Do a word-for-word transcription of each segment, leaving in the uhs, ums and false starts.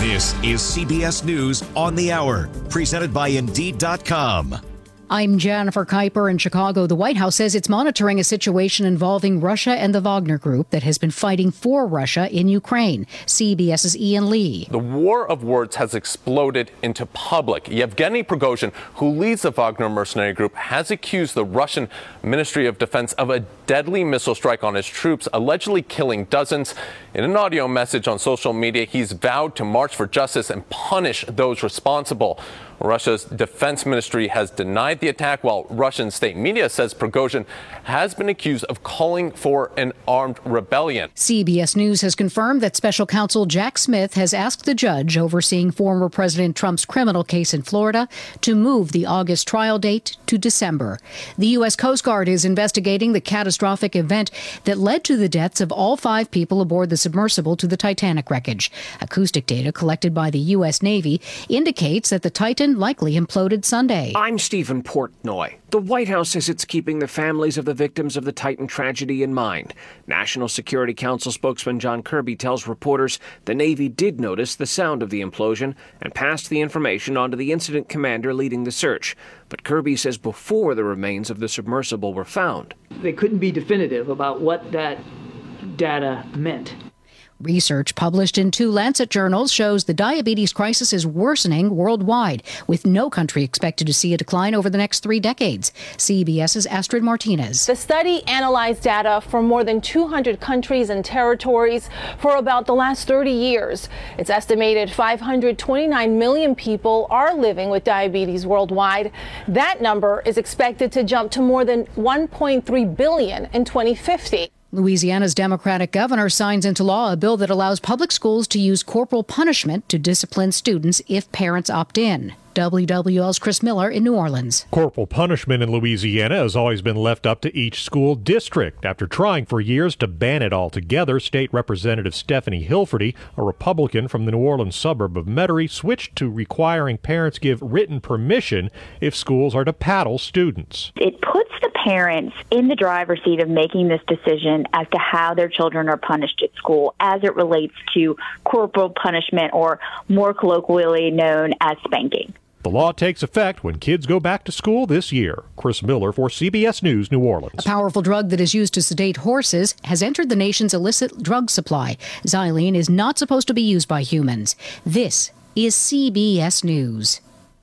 This is C B S News on the Hour, presented by Indeed dot com. I'm Jennifer Kuiper in Chicago. The White House says it's monitoring a situation involving Russia and the Wagner Group that has been fighting for Russia in Ukraine. CBS's Ian Lee. The war of words has exploded into public. Yevgeny Prigozhin, who leads the Wagner mercenary group, has accused the Russian Ministry of Defense of a deadly missile strike on his troops, allegedly killing dozens. In an audio message on social media, he's vowed to march for justice and punish those responsible. Russia's defense ministry has denied the attack, while Russian state media says Prigozhin has been accused of calling for an armed rebellion. C B S News has confirmed that special counsel Jack Smith has asked the judge overseeing former President Trump's criminal case in Florida to move the August trial date to December. The U S Coast Guard is investigating the catastrophic event that led to the deaths of all five people aboard the submersible to the Titanic wreckage. Acoustic data collected by the U S Navy indicates that the Titan likely imploded Sunday. I'm Stephen Portnoy. The White House says it's keeping the families of the victims of the Titan tragedy in mind. National Security Council spokesman John Kirby tells reporters the Navy did notice the sound of the implosion and passed the information on to the incident commander leading the search. But Kirby says before the remains of the submersible were found, they couldn't be definitive about what that data meant. Research published in two Lancet journals shows the diabetes crisis is worsening worldwide, with no country expected to see a decline over the next three decades. CBS's Astrid Martinez. The study analyzed data from more than two hundred countries and territories for about the last thirty years. It's estimated five hundred twenty-nine million people are living with diabetes worldwide. That number is expected to jump to more than one point three billion in twenty fifty. Louisiana's Democratic governor signs into law a bill that allows public schools to use corporal punishment to discipline students if parents opt in. W W L's Chris Miller in New Orleans. Corporal punishment in Louisiana has always been left up to each school district. After trying for years to ban it altogether, State Representative Stephanie Hilferty, a Republican from the New Orleans suburb of Metairie, switched to requiring parents give written permission if schools are to paddle students. It puts the parents in the driver's seat of making this decision as to how their children are punished at school as it relates to corporal punishment, or more colloquially known as spanking. The law takes effect when kids go back to school this year. Chris Miller for C B S News, New Orleans. A powerful drug that is used to sedate horses has entered the nation's illicit drug supply. Xylene is not supposed to be used by humans. This is C B S News.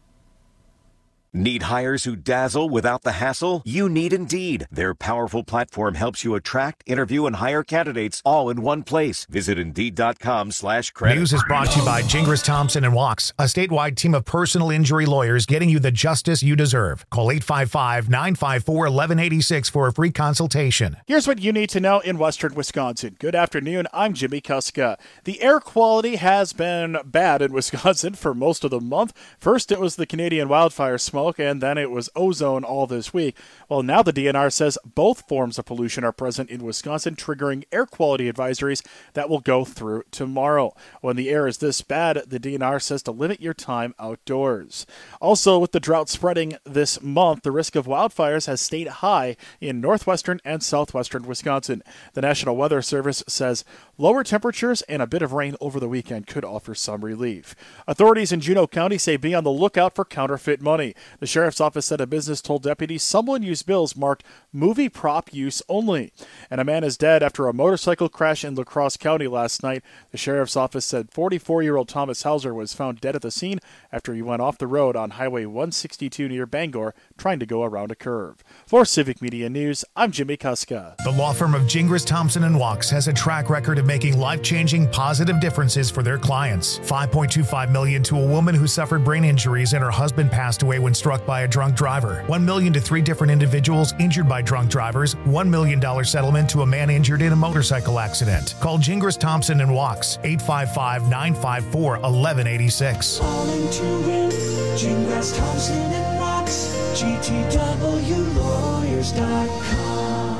Need hires who dazzle without the hassle? You need Indeed. Their powerful platform helps you attract, interview, and hire candidates all in one place. Visit Indeed.com slash credit. News is brought to you by Gingras Thompson and Walks, a statewide team of personal injury lawyers getting you the justice you deserve. Call eight five five, nine five four, one one eight six for a free consultation. Here's what you need to know in western Wisconsin. Good afternoon. I'm Jimmy Kuska. The air quality has been bad in Wisconsin for most of the month. First, it was the Canadian wildfire smoke, and then it was ozone all this week. Well, now the D N R says both forms of pollution are present in Wisconsin, triggering air quality advisories that will go through tomorrow. When the air is this bad, the D N R says to limit your time outdoors. Also, with the drought spreading this month, the risk of wildfires has stayed high in northwestern and southwestern Wisconsin. The National Weather Service says lower temperatures and a bit of rain over the weekend could offer some relief. Authorities in Juneau County say be on the lookout for counterfeit money. The sheriff's office said a business told deputies someone used bills marked movie prop use only. And a man is dead after a motorcycle crash in La Crosse County last night. The sheriff's office said forty-four-year-old Thomas Hauser was found dead at the scene after he went off the road on Highway one sixty-two near Bangor trying to go around a curve. For Civic Media News, I'm Jimmy Kuska. The law firm of Gingras Thompson and Walks has a track record of making life-changing positive differences for their clients. five point two five million dollars to a woman who suffered brain injuries and her husband passed away when struck by a drunk driver. one million dollars to three different individuals injured by drunk drivers. one million dollars settlement to a man injured in a motorcycle accident. Call Gingras Thompson and Walks, eight five five, nine five four, one one eight six. Calling to win, Gingras Thompson and Walks, G T W lawyers dot com.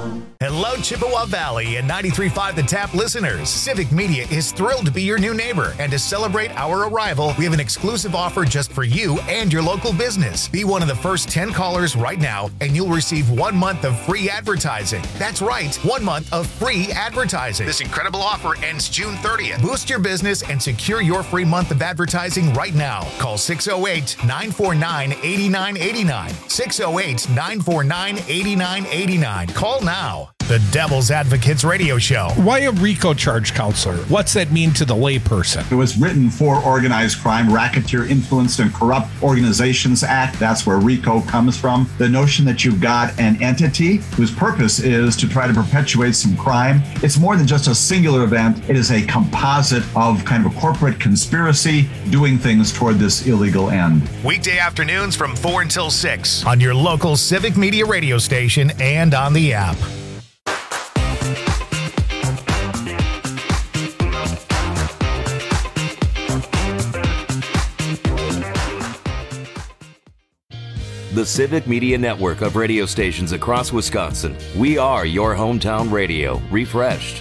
Hello, Chippewa Valley and ninety-three point five The Tap listeners. Civic Media is thrilled to be your new neighbor. And to celebrate our arrival, we have an exclusive offer just for you and your local business. Be one of the first ten callers right now, and you'll receive one month of free advertising. That's right, one month of free advertising. This incredible offer ends June thirtieth. Boost your business and secure your free month of advertising right now. Call six oh eight, nine four nine, eight nine eight nine. six oh eight, nine four nine, eight nine eight nine. Call now. The Devil's Advocates Radio Show. Why a RICO charge, counselor? What's that mean to the layperson? It was written for Organized Crime, Racketeer Influenced and Corrupt Organizations Act. That's where RICO comes from. The notion that you've got an entity whose purpose is to try to perpetuate some crime. It's more than just a singular event. It is a composite of kind of a corporate conspiracy doing things toward this illegal end. Weekday afternoons from four until six on your local Civic Media radio station and on the app. The Civic Media Network of radio stations across Wisconsin. We are your hometown radio, refreshed.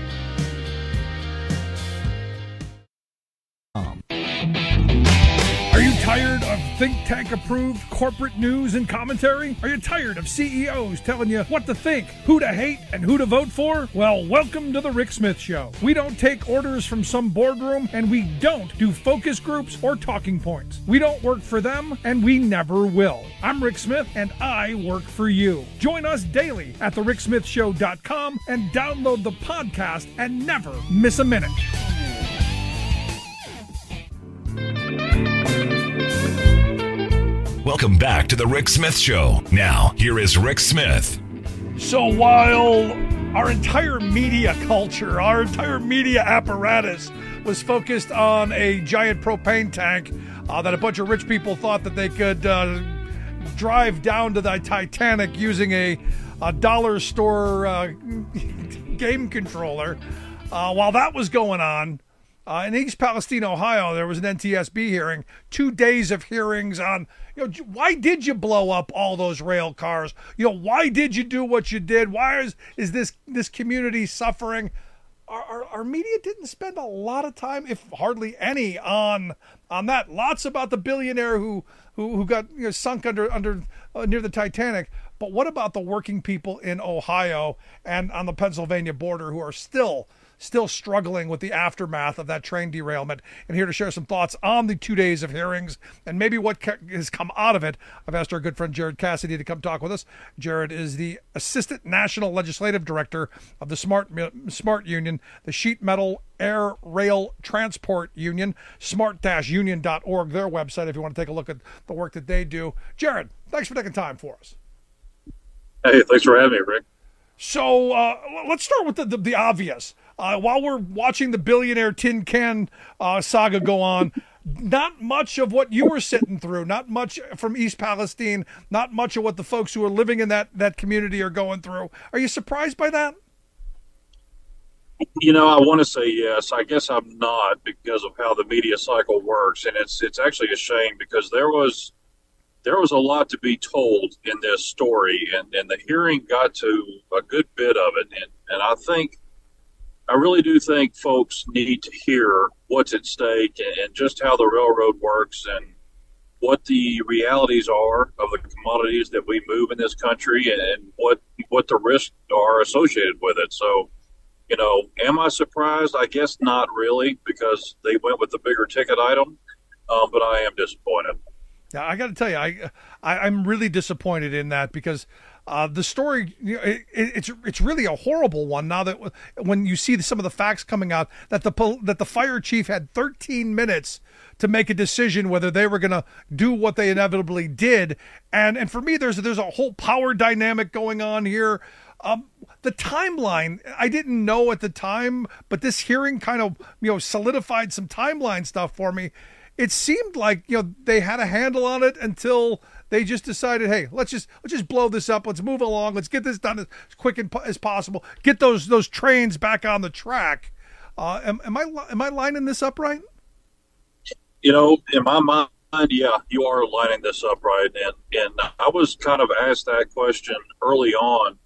Are you tired of think tank approved corporate news and commentary? Are you tired of C E Os telling you what to think, who to hate, and who to vote for? Well, welcome to the Rick Smith Show. We don't take orders from some boardroom, and we don't do focus groups or talking points. We don't work for them, and we never will. I'm Rick Smith, and I work for you. Join us daily at the rick smith show dot com and download the podcast and never miss a minute. Welcome back to the Rick Smith Show. Now, here is Rick Smith. So while our entire media culture, our entire media apparatus was focused on a giant propane tank uh, that a bunch of rich people thought that they could uh, drive down to the Titanic using a, a dollar store uh, game controller, uh, while that was going on, Uh, in East Palestine, Ohio, there was an N T S B hearing, two days of hearings on, you know, why did you blow up all those rail cars? You know, why did you do what you did? Why is, is this this community suffering? Our, our, our media didn't spend a lot of time, if hardly any, on on that. Lots about the billionaire who who, who got you know, sunk under under uh, near the Titanic. But what about the working people in Ohio and on the Pennsylvania border who are still still struggling with the aftermath of that train derailment? And here to share some thoughts on the two days of hearings and maybe what has come out of it, I've asked our good friend Jared Cassidy to come talk with us. Jared is the Assistant National Legislative Director of the SMART SMART Union, the Sheet Metal Air Rail Transport Union, smart dash union dot org, their website, if you want to take a look at the work that they do. Jared, thanks for taking time for us. Hey, thanks for having me, Rick. So uh, let's start with the, the, the obvious. Uh, while we're watching the billionaire tin can uh, saga go on, not much of what you were sitting through, not much from East Palestine, not much of what the folks who are living in that, that community are going through. Are you surprised by that? You know, I want to say yes. I guess I'm not, because of how the media cycle works. And it's it's actually a shame, because there was there was a lot to be told in this story, and, and the hearing got to a good bit of it. And, and I think I really do think folks need to hear what's at stake and, and just how the railroad works and what the realities are of the commodities that we move in this country, and what what the risks are associated with it. So, you know, am I surprised? I guess not really, because they went with the bigger ticket item, um, but I am disappointed. Yeah, I got to tell you, I, I I'm really disappointed in that, because uh, the story, you know, it, it's it's really a horrible one. Now that when you see some of the facts coming out, that the that the fire chief had thirteen minutes to make a decision whether they were going to do what they inevitably did, and and for me, there's there's a whole power dynamic going on here. Um, the timeline, I didn't know at the time, but this hearing kind of you know solidified some timeline stuff for me. It seemed like, you know, they had a handle on it until they just decided, hey, let's just let's just blow this up. Let's move along. Let's get this done as quick as possible. Get those those trains back on the track. Uh, am, am I am I lining this up right? You know, in my mind, yeah, you are lining this up right. And and I was kind of asked that question early on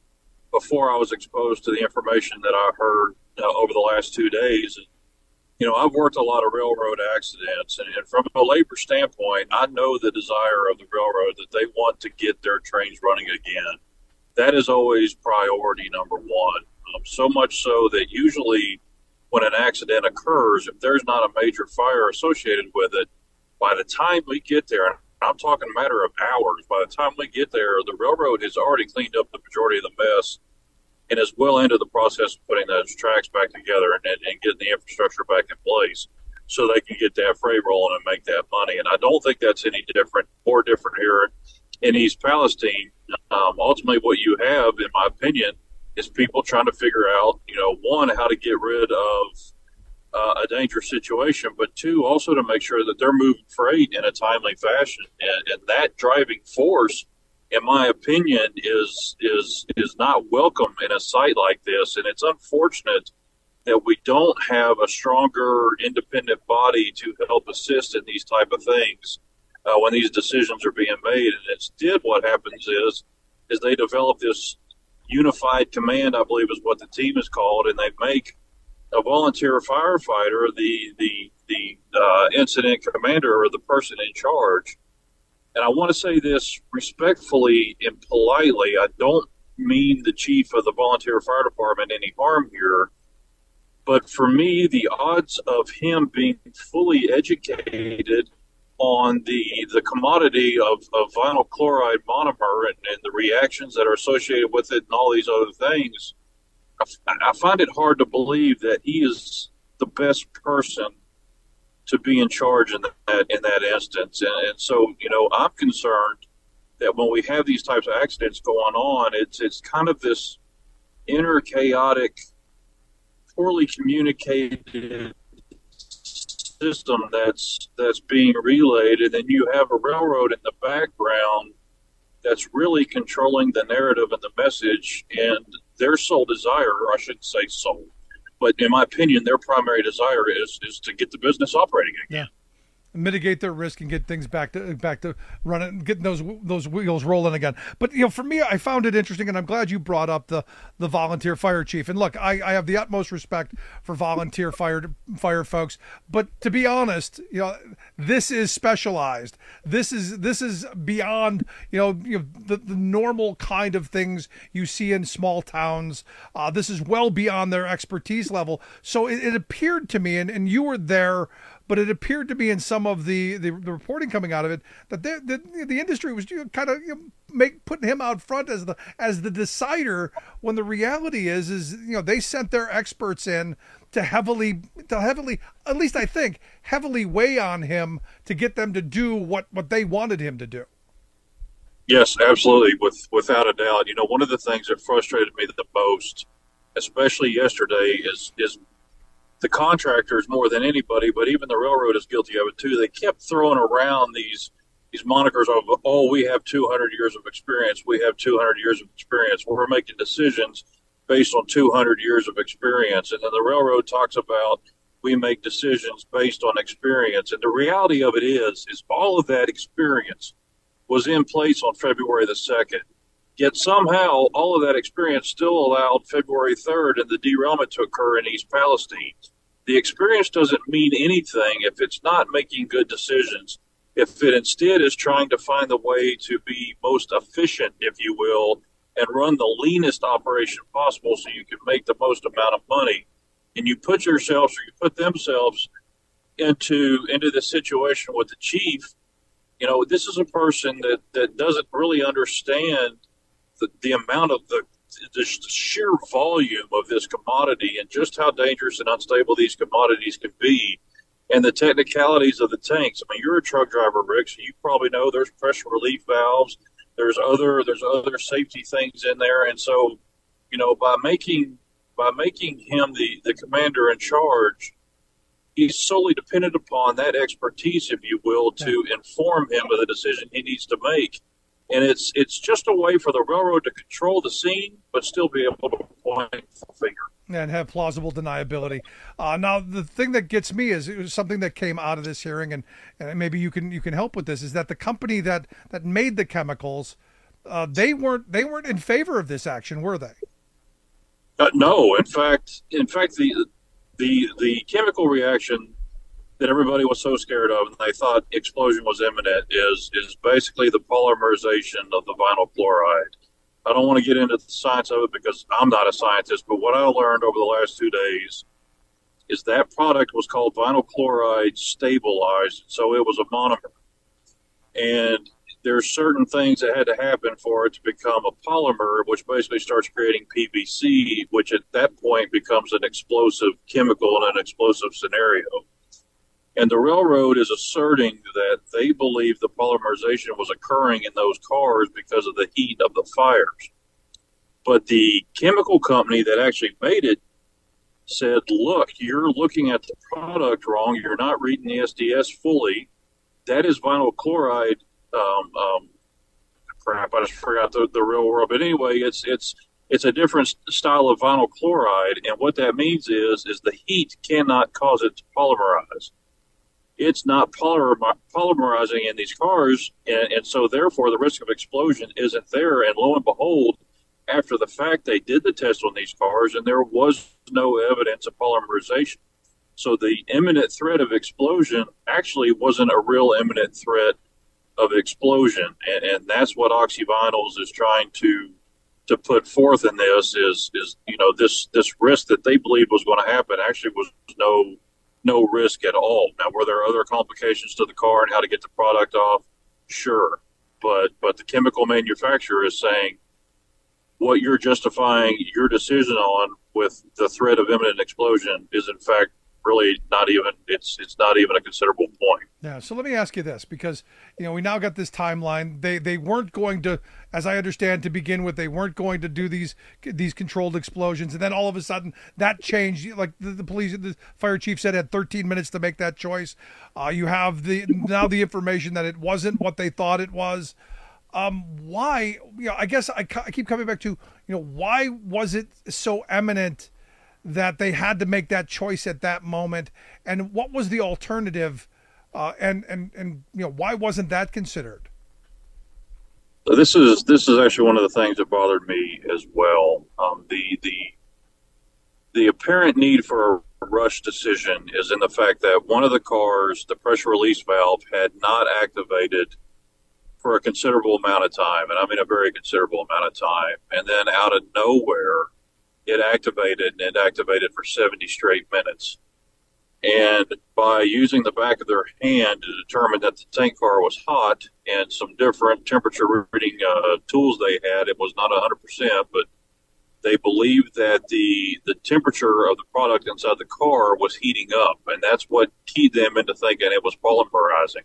before I was exposed to the information that I heard uh, over the last two days. And, you know, I've worked a lot of railroad accidents, and, and from a labor standpoint, I know the desire of the railroad that they want to get their trains running again. That is always priority number one. Um, so much so that usually when an accident occurs, if there's not a major fire associated with it, by the time we get there, and I'm talking a matter of hours, by the time we get there, the railroad has already cleaned up the majority of the mess and is well into the process of putting those tracks back together and, and getting the infrastructure back in place so they can get that freight rolling and make that money. And I don't think that's any different or different here in East Palestine. Um, ultimately, what you have, in my opinion, is people trying to figure out, you know, one, how to get rid of uh, a dangerous situation, but two, also to make sure that they're moving freight in a timely fashion. And, and that driving force, in my opinion, is is is not welcome in a site like this. And it's unfortunate that we don't have a stronger independent body to help assist in these type of things uh, when these decisions are being made. And instead, what happens is is they develop this unified command, I believe is what the team is called, and they make a volunteer firefighter the the the uh, incident commander or the person in charge. And I want to say this respectfully and politely. I don't mean the chief of the volunteer fire department any harm here, but for me, the odds of him being fully educated on the the commodity of, of vinyl chloride monomer and, and the reactions that are associated with it and all these other things, I, I find it hard to believe that he is the best person to be in charge in that in that instance. And, and so, you know, I'm concerned that when we have these types of accidents going on, it's it's kind of this inner chaotic, poorly communicated system that's that's being relayed, and then you have a railroad in the background that's really controlling the narrative and the message, and their sole desire, or I shouldn't say sole, but in my opinion, their primary desire is is to get the business operating again. Yeah. Mitigate their risk and get things back to back to running, getting those those wheels rolling again. But you know, for me, I found it interesting, and I'm glad you brought up the the volunteer fire chief. And look, I, I have the utmost respect for volunteer fire fire folks, but to be honest, you know, this is specialized. This is this is beyond you know, you know the the normal kind of things you see in small towns. Uh, this is well beyond their expertise level. So it, it appeared to me, and, and you were there. But it appeared to me in some of the, the, the reporting coming out of it that the the, the industry was you know, kind of you know, make putting him out front as the as the decider, when the reality is is you know they sent their experts in to heavily to heavily at least I think heavily weigh on him to get them to do what, what they wanted him to do. Yes, absolutely, with without a doubt. You know, one of the things that frustrated me the most, especially yesterday, is is. the contractors more than anybody, but even the railroad is guilty of it too. They kept throwing around these these monikers of, oh, we have two hundred years of experience. We have two hundred years of experience. We're making decisions based on two hundred years of experience. And then the railroad talks about we make decisions based on experience. And the reality of it is, is all of that experience was in place on February the second. Yet somehow all of that experience still allowed February third and the derailment to occur in East Palestine. The experience doesn't mean anything if it's not making good decisions, if it instead is trying to find the way to be most efficient, if you will, and run the leanest operation possible so you can make the most amount of money. And you put yourselves, or you put themselves into into the situation with the chief. You know, this is a person that, that doesn't really understand The, the amount of the, the sheer volume of this commodity and just how dangerous and unstable these commodities can be, and the technicalities of the tanks. I mean, you're a truck driver, Rick, so you probably know there's pressure relief valves. There's other there's other safety things in there, and so you know by making by making him the, the commander in charge, he's solely dependent upon that expertise, if you will, to inform him of the decision he needs to make. And it's it's just a way for the railroad to control the scene, but still be able to point the finger. And have plausible deniability. Uh, now, the thing that gets me is it was something that came out of this hearing, and, and maybe you can you can help with this, is that the company that, that made the chemicals, uh, they weren't they weren't in favor of this action, were they? Uh, no, in fact, in fact, the the the chemical reaction that everybody was so scared of and they thought explosion was imminent is is basically the polymerization of the vinyl chloride. I don't want to get into the science of it because I'm not a scientist, but what I learned over the last two days is that product was called vinyl chloride stabilized, so it was a monomer. And there's certain things that had to happen for it to become a polymer, which basically starts creating P V C, which at that point becomes an explosive chemical in an explosive scenario. And the railroad is asserting that they believe the polymerization was occurring in those cars because of the heat of the fires. But the chemical company that actually made it said, look, you're looking at the product wrong. You're not reading the S D S fully. That is vinyl chloride. Um, um, crap, I just forgot the, the real word. But anyway, it's it's it's a different style of vinyl chloride. And what that means is, is the heat cannot cause it to polymerize. It's not polymer, polymerizing in these cars, and, and so therefore the risk of explosion isn't there. And lo and behold, after the fact, they did the test on these cars, and there was no evidence of polymerization. So the imminent threat of explosion actually wasn't a real imminent threat of explosion, and, and that's what OxyVinyls is trying to to put forth in this is is you know this this risk that they believed was going to happen actually was no. no risk at all. Now, were there other complications to the car and how to get the product off? Sure. But but the chemical manufacturer is saying what you're justifying your decision on with the threat of imminent explosion is in fact really not even, it's it's not even a considerable point. Yeah, so let me ask you this, because, you know, we now got this timeline. They they weren't going to, as I understand to begin with, they weren't going to do these these controlled explosions, and then all of a sudden that changed. Like the, the police, the fire chief said, had thirteen minutes to make that choice. Uh, you have the now the information that it wasn't what they thought it was. Um, why? You know, I guess I, I keep coming back to, you know, why was it so eminent that they had to make that choice at that moment, and what was the alternative, uh, and and and you know, why wasn't that considered? This is this is actually one of the things that bothered me as well. Um, the the the apparent need for a rush decision is in the fact that one of the cars, the pressure release valve, had not activated for a considerable amount of time, and I mean a very considerable amount of time, and then out of nowhere, it activated, and it activated for seventy straight minutes. And by using the back of their hand to determine that the tank car was hot and some different temperature reading uh, tools they had, it was not one hundred percent, but they believed that the the temperature of the product inside the car was heating up, and that's what keyed them into thinking it was polymerizing.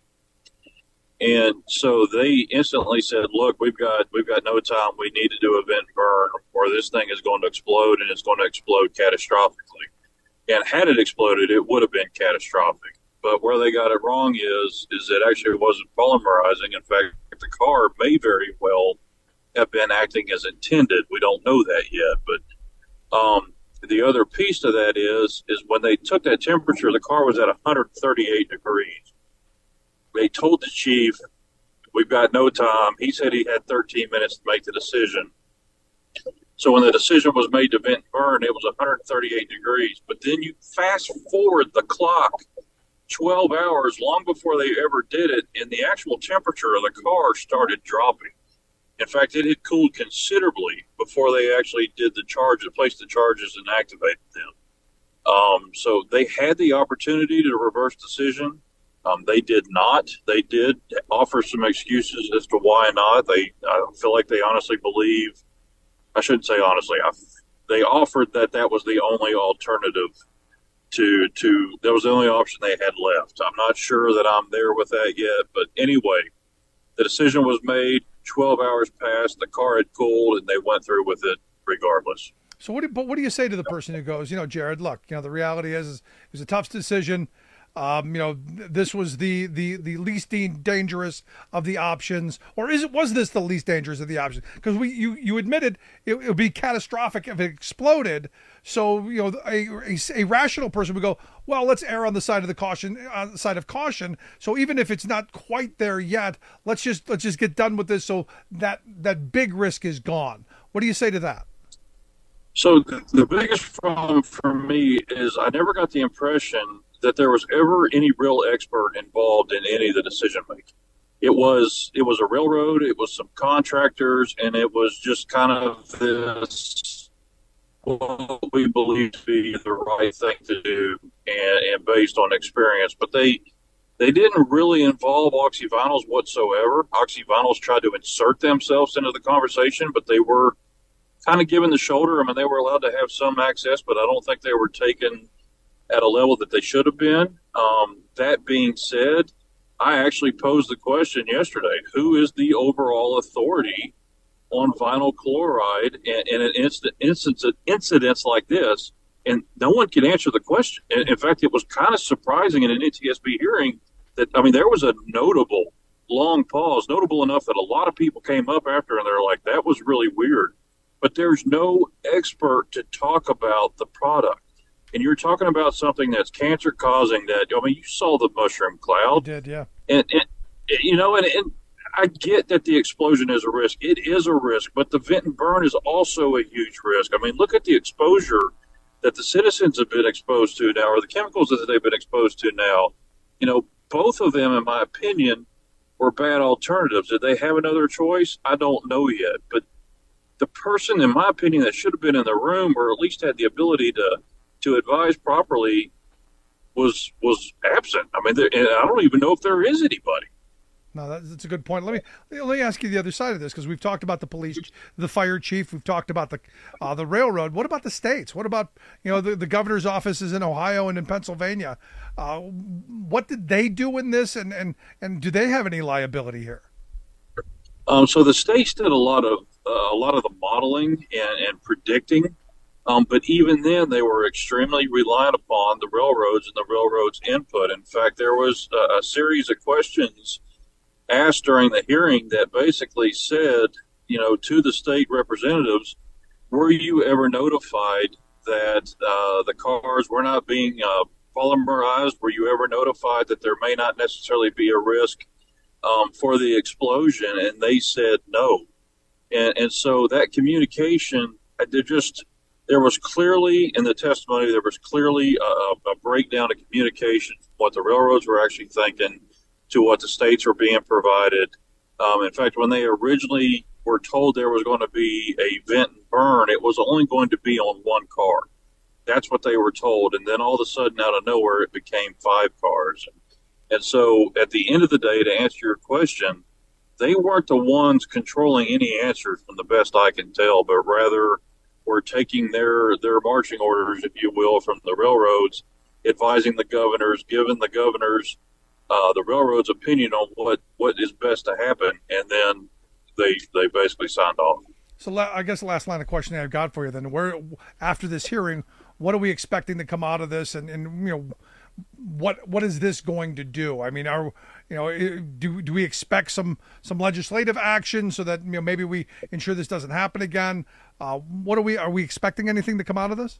And so they instantly said, look, we've got we've got no time. We need to do a vent burn or this thing is going to explode, and it's going to explode catastrophically. And had it exploded, it would have been catastrophic. But where they got it wrong is, is it actually wasn't polymerizing. In fact, the car may very well have been acting as intended. We don't know that yet. But um, the other piece to that is, is when they took that temperature, the car was at one hundred thirty-eight degrees. They told the chief, we've got no time. He said he had thirteen minutes to make the decision. So when the decision was made to vent burn, it was one hundred thirty-eight degrees. But then you fast forward the clock twelve hours, long before they ever did it, and the actual temperature of the car started dropping. In fact, it had cooled considerably before they actually did the charge, placed the charges and activated them. Um, so they had the opportunity to reverse decision. Um, they did not. They did offer some excuses as to why not. They, I feel like they honestly believe, I shouldn't say honestly, I, they offered that that was the only alternative to, to, that was the only option they had left. I'm not sure that I'm there with that yet, but anyway, the decision was made, twelve hours passed, the car had cooled, and they went through with it regardless. So what do, but what do you say to the person who goes, you know, Jared, look, you know, the reality is, is it was a tough decision. Um, you know, th- this was the, the, the least dangerous of the options, or is it, was this the least dangerous of the options? Because we, you, you admitted it, it would be catastrophic if it exploded. So, you know, a, a, a rational person would go, well, let's err on the side of the caution, on the side of caution. So even if it's not quite there yet, let's just, let's just get done with this. So that, that big risk is gone. What do you say to that? So the, the biggest problem for me is I never got the impression that there was ever any real expert involved in any of the decision making. It was it was a railroad, it was some contractors, and it was just kind of this what we believe to be the right thing to do, and, and based on experience. But they they didn't really involve oxyvinyls whatsoever. Oxyvinyls tried to insert themselves into the conversation, but they were kind of given the shoulder. I mean, they were allowed to have some access, but I don't think they were taken at a level that they should have been. Um, that being said, I actually posed the question yesterday, who is the overall authority on vinyl chloride in, in an instant, instance, incidents like this? And no one can answer the question. In, in fact, it was kind of surprising in an N T S B hearing that, I mean, there was a notable long pause, notable enough that a lot of people came up after and they're like, that was really weird. But there's no expert to talk about the product. And you're talking about something that's cancer causing that, I mean, you saw the mushroom cloud. I did, yeah. And, and you know, and, and I get that the explosion is a risk. It is a risk, but the vent and burn is also a huge risk. I mean, look at the exposure that the citizens have been exposed to now, or the chemicals that they've been exposed to now. You know, both of them, in my opinion, were bad alternatives. Did they have another choice? I don't know yet. But the person, in my opinion, that should have been in the room or at least had the ability to to advise properly was was absent. I mean, and I don't even know if there is anybody. No, that's, that's a good point. Let me let me ask you the other side of this, because we've talked about the police, the fire chief, we've talked about the uh, the railroad. What about the states? What about, you know, the, the governor's offices in Ohio and in Pennsylvania? Uh, what did they do in this, and, and, and do they have any liability here? Um, so the states did a lot of uh, a lot of the modeling and, and predicting. Um, but even then, they were extremely reliant upon the railroads and the railroads' input. In fact, there was a, a series of questions asked during the hearing that basically said, you know, to the state representatives, were you ever notified that uh, the cars were not being uh, polymerized? Were you ever notified that there may not necessarily be a risk um, for the explosion? And they said no. And, and so that communication, they just... There was clearly, in the testimony, there was clearly a, a breakdown of communication, what the railroads were actually thinking to what the states were being provided. Um, in fact, when they originally were told there was going to be a vent and burn, it was only going to be on one car. That's what they were told. And then all of a sudden, out of nowhere, it became five cars. And, and so at the end of the day, to answer your question, they weren't the ones controlling any answers from the best I can tell, but rather were taking their, their marching orders, if you will, from the railroads, advising the governors, giving the governors uh, the railroad's opinion on what, what is best to happen, and then they they basically signed off. So I guess the last line of questioning I've got for you then, where after this hearing, what are we expecting to come out of this, and, and you know, what what is this going to do? I mean, are you know, do do we expect some some legislative action so that, you know, maybe we ensure this doesn't happen again? Uh, what are we are we expecting anything to come out of this?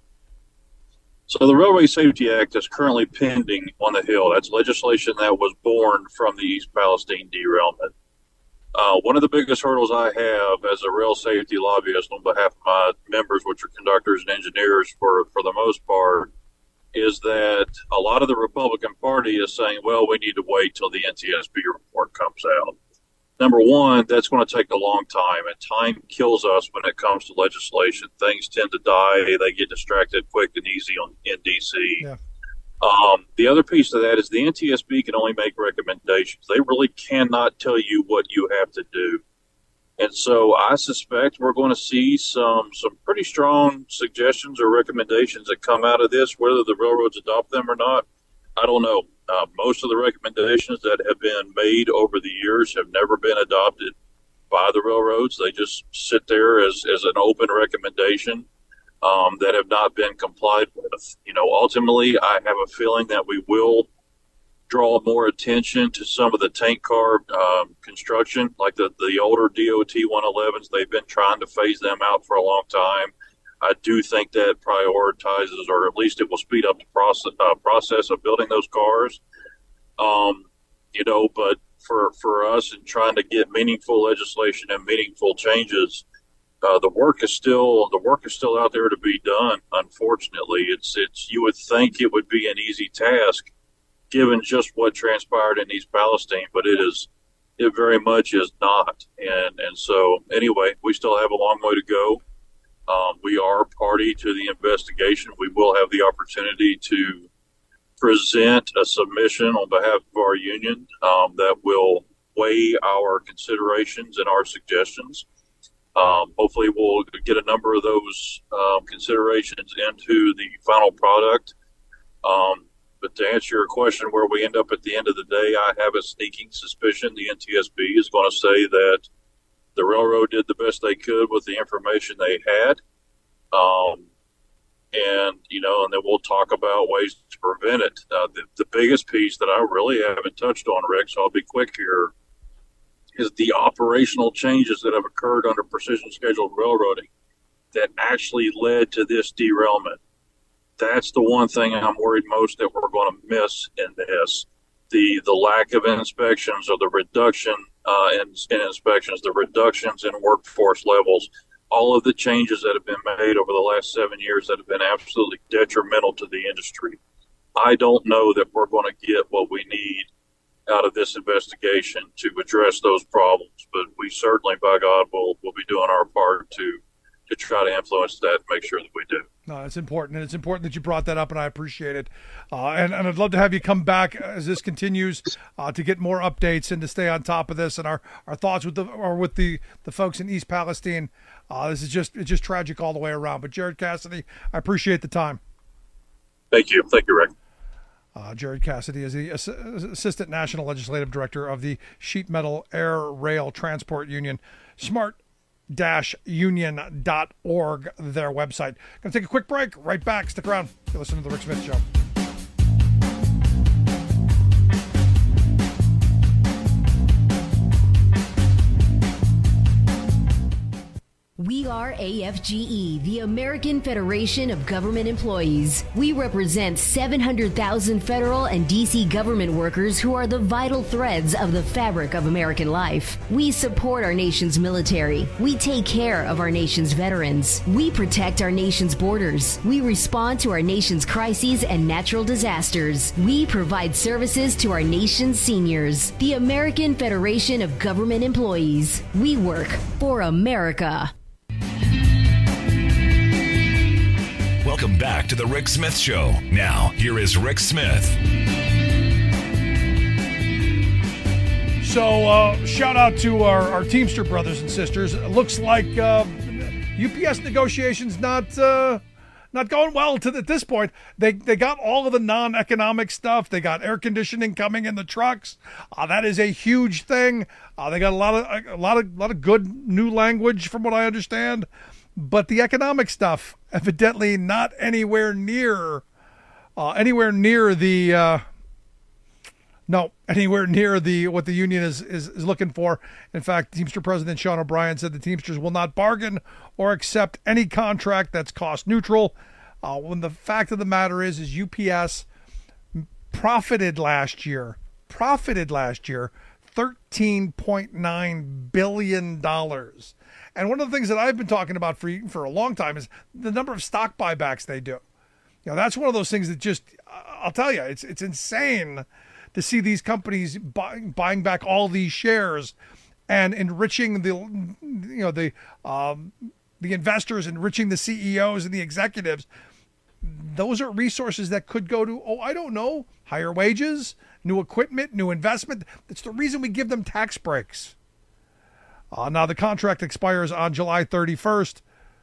So the Railway Safety Act is currently pending on the Hill. That's legislation that was born from the East Palestine derailment. Uh, one of the biggest hurdles I have as a rail safety lobbyist on behalf of my members, which are conductors and engineers for, for the most part, is that a lot of the Republican Party is saying, well, we need to wait till the N T S B report comes out. Number one, that's going to take a long time, and time kills us when it comes to legislation. Things tend to die. They get distracted quick and easy on, in D C. Yeah. Um, the other piece of that is the N T S B can only make recommendations. They really cannot tell you what you have to do. And so I suspect we're going to see some some pretty strong suggestions or recommendations that come out of this. Whether the railroads adopt them or not, I don't know. Uh, most of the recommendations that have been made over the years have never been adopted by the railroads. They just sit there as, as an open recommendation um, that have not been complied with. You know, ultimately, I have a feeling that we will draw more attention to some of the tank car um, construction, like the, the older D O T one elevens. They've been trying to phase them out for a long time. I do think that prioritizes, or at least it will speed up the process, uh, process of building those cars. Um, you know, but for, for us in trying to get meaningful legislation and meaningful changes, uh, the work is still the work is still out there to be done. Unfortunately, it's it's you would think it would be an easy task, given just what transpired in East Palestine, but it is it very much is not. And and so anyway, we still have a long way to go. Um, we are party to the investigation. We will have the opportunity to present a submission on behalf of our union um, that will weigh our considerations and our suggestions. Um, hopefully we'll get a number of those um, considerations into the final product. Um, but to answer your question, where we end up at the end of the day, I have a sneaking suspicion the N T S B is going to say that the railroad did the best they could with the information they had. Um, and, you know, and then we'll talk about ways to prevent it. Uh, the, the biggest piece that I really haven't touched on, Rick, so I'll be quick here, is the operational changes that have occurred under precision scheduled railroading that actually led to this derailment. That's the one thing I'm worried most that we're going to miss in this. The the lack of inspections or the reduction uh, in, in inspections, the reductions in workforce levels, all of the changes that have been made over the last seven years that have been absolutely detrimental to the industry. I don't know that we're going to get what we need out of this investigation to address those problems, but we certainly, by God, will will be doing our part to to try to influence that and make sure that we do. No, it's important, and it's important that you brought that up, and I appreciate it. Uh, and, and I'd love to have you come back as this continues uh, to get more updates and to stay on top of this and our, our thoughts with the or with the, the folks in East Palestine. Uh, this is just it's just tragic all the way around. But Jared Cassidy, I appreciate the time. Thank you. Thank you, Rick. Uh, Jared Cassidy is the Ass- Assistant National Legislative Director of the Sheet Metal Air Rail Transport Union. Smart union dot org, their website. Gonna take a quick break. Right back. Stick around. You listen to the Rick Smith Show. We are A F G E, the American Federation of Government Employees. We represent seven hundred thousand federal and D C government workers who are the vital threads of the fabric of American life. We support our nation's military. We take care of our nation's veterans. We protect our nation's borders. We respond to our nation's crises and natural disasters. We provide services to our nation's seniors. The American Federation of Government Employees. We work for America. Welcome back to the Rick Smith Show. Now, here is Rick Smith. So, uh, shout out to our, our Teamster brothers and sisters. It looks like uh, U P S negotiations not uh, not going well to at this point. They they got all of the non-economic stuff. They got air conditioning coming in the trucks. Uh, that is a huge thing. Uh, they got a lot of a lot of lot of good new language, from what I understand. But the economic stuff, evidently not anywhere near, uh, anywhere near the, uh, no, anywhere near the what the union is, is is looking for. In fact, Teamster President Sean O'Brien said the Teamsters will not bargain or accept any contract that's cost neutral. Uh, when the fact of the matter is, is U P S profited last year, profited last year, thirteen point nine billion dollars. And one of the things that I've been talking about for for a long time is the number of stock buybacks they do. You know, that's one of those things that just, I'll tell you, it's it's insane to see these companies buying buying back all these shares and enriching the, you know, the um, the investors, enriching the C E Os and the executives. Those are resources that could go to, oh, I don't know, higher wages, new equipment, new investment. That's the reason we give them tax breaks. Uh, now, the contract expires on July thirty-first.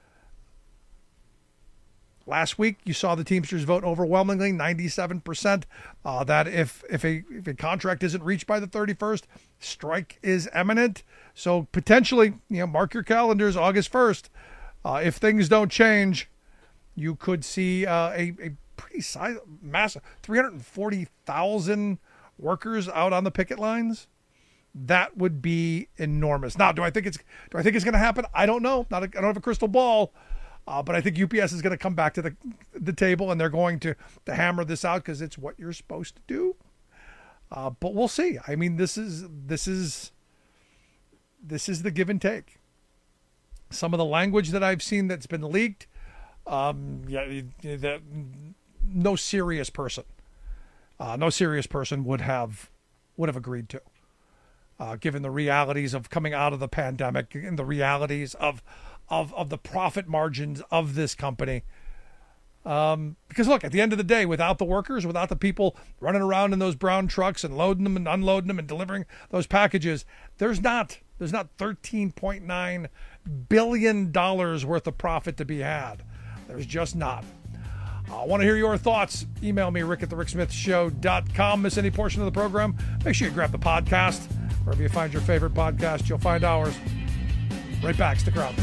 Last week, you saw the Teamsters vote overwhelmingly, ninety-seven percent, uh, that if if a, if a contract isn't reached by the thirty-first, strike is imminent. So potentially, you know, mark your calendars, August first. Uh, if things don't change, you could see uh, a, a pretty size, massive three hundred forty thousand workers out on the picket lines. That would be enormous. Now, do I think it's do I think it's going to happen? I don't know. Not a, I don't have a crystal ball, uh, but I think U P S is going to come back to the the table and they're going to to hammer this out because it's what you're supposed to do. Uh, but we'll see. I mean, this is this is this is the give and take. some of the language that I've seen that's been leaked, um, yeah, that no serious person, uh, no serious person would have would have agreed to, uh, given the realities of coming out of the pandemic and the realities of of of the profit margins of this company. Um, because look, at the end of the day, without the workers, without the people running around in those brown trucks and loading them and unloading them and delivering those packages, there's not there's not thirteen point nine billion dollars worth of profit to be had. There's just not. I want to hear your thoughts. Email me, rick at the rick smith show dot com. Miss any portion of the program? Make sure you grab the podcast. Wherever you find your favorite podcast, you'll find ours. Right back, stick around.